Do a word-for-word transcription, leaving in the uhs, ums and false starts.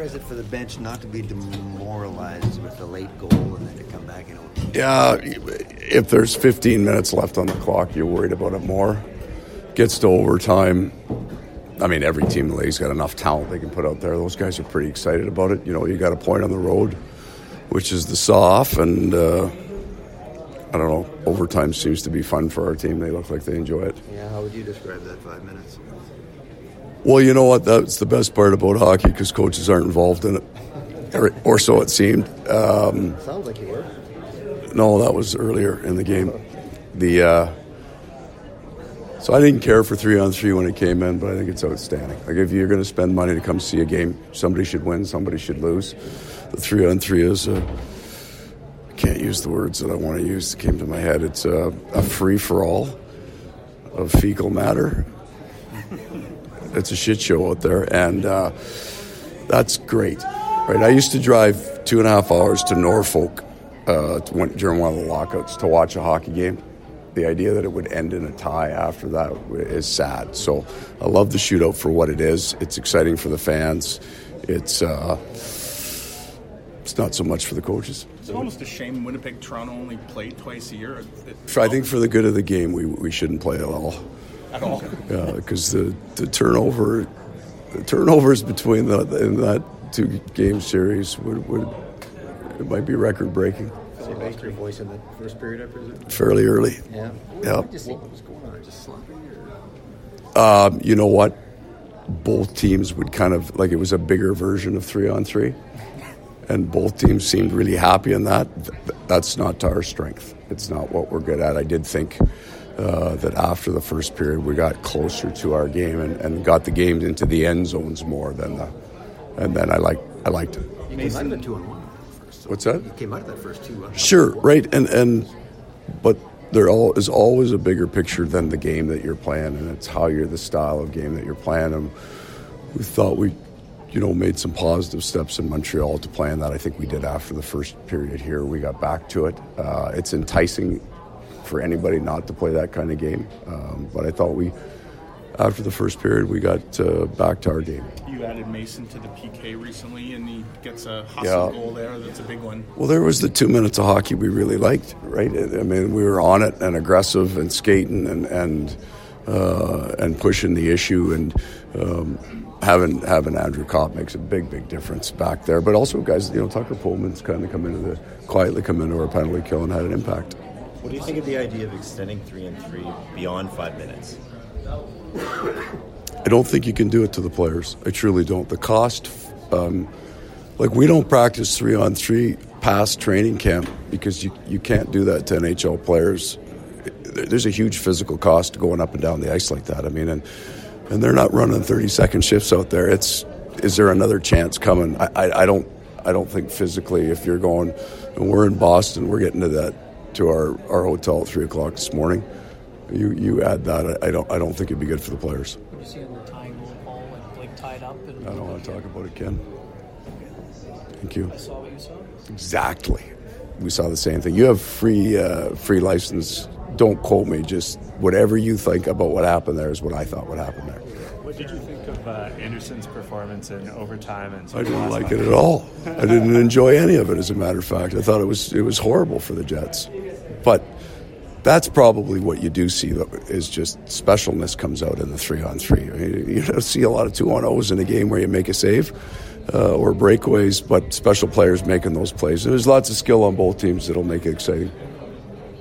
hard is it for the bench not to be demoralized with a late goal and then to come back and O T? Yeah, if there's fifteen minutes left on the clock, you're worried about it more. Gets to overtime. I mean, every team in the league's got enough talent they can put out there. Those guys are pretty excited about it. You know, you got a point on the road, which is the saw-off, and uh, I don't know, overtime seems to be fun for our team. They look like they enjoy it. Yeah, how would you describe that five minutes? Well, you know what? That's the best part about hockey because coaches aren't involved in it, or, or so it seemed. Um, Sounds like you were. No, that was earlier in the game. The uh, so I didn't care for three on three when it came in, but I think it's outstanding. Like if you're going to spend money to come see a game, somebody should win, somebody should lose. The three on three is a, I can't use the words that I want to use that came to my head. It's a, a free for all of fecal matter. It's a shit show out there, and uh, that's great. Right? I used to drive two and a half hours to Norfolk uh, during one of the lockouts to watch a hockey game. The idea that it would end in a tie after that is sad. So I love the shootout for what it is. It's exciting for the fans. It's uh, it's not so much for the coaches. It's almost a shame Winnipeg, Toronto only play twice a year. It, it, I think for the good of the game, we we shouldn't play at all. At all? Yeah, because the, the turnover, the turnovers between the in that two game series would, would it might be record breaking. So you raised your voice in the first period, I presume? Fairly early. Yeah. Yeah. Just think what was going on? Just sloppy? Um, you know what? Both teams would kind of like it was a bigger version of three on three, and both teams seemed really happy in that. That's not to our strength. It's not what we're good at. I did think. Uh, that after the first period we got closer to our game and, and got the game into the end zones more than the, and then I like I liked it. You came out of it two and one first. So What's that? You came out of that first two. Uh, Sure, right, and and but there all is always a bigger picture than the game that you're playing, and it's how you're the style of game that you're playing. And we thought we, you know, made some positive steps in Montreal to playing that. I think we did after the first period here. We got back to it. Uh, it's enticing for anybody not to play that kind of game. Um, but I thought we, after the first period, we got uh, back to our game. You added Mason to the P K recently, and he gets a hustle yeah. goal there. That's a big one. Well, there was the two minutes of hockey we really liked, right? I mean, we were on it and aggressive and skating and and uh, and pushing the issue, and um, having having Andrew Kopp makes a big, big difference back there. But also, guys, you know, Tucker Pullman's kind of come into the quietly come into our penalty kill and had an impact. What do you think of the idea of extending three and three beyond five minutes? I don't think you can do it to the players. I truly don't. The cost, um, like we don't practice three on three past training camp because you, you can't do that to N H L players. There's a huge physical cost to going up and down the ice like that. I mean, and and they're not running thirty second shifts out there. It's is there another chance coming? I, I, I don't I don't think physically if you're going, and we're in Boston, we're getting to that. To our, our hotel at three o'clock this morning. You you add that, I, I don't I don't think it'd be good for the players. What do you see on the tying goal, Paul, like, like tied up? And I don't want to talk about it, Ken. Thank you. I saw what you saw. Exactly. We saw the same thing. You have free uh, free license. Don't quote me. Just whatever you think about what happened there is what I thought would happen there. What did you think of uh, Anderson's performance in overtime? And I didn't like it at all. I didn't enjoy any of it, as a matter of fact. I thought it was it was horrible for the Jets. But that's probably what you do see is just specialness comes out in the three on three. I mean, you don't see a lot of two on ohs in a game where you make a save uh, or breakaways, but special players making those plays. And there's lots of skill on both teams that'll make it exciting.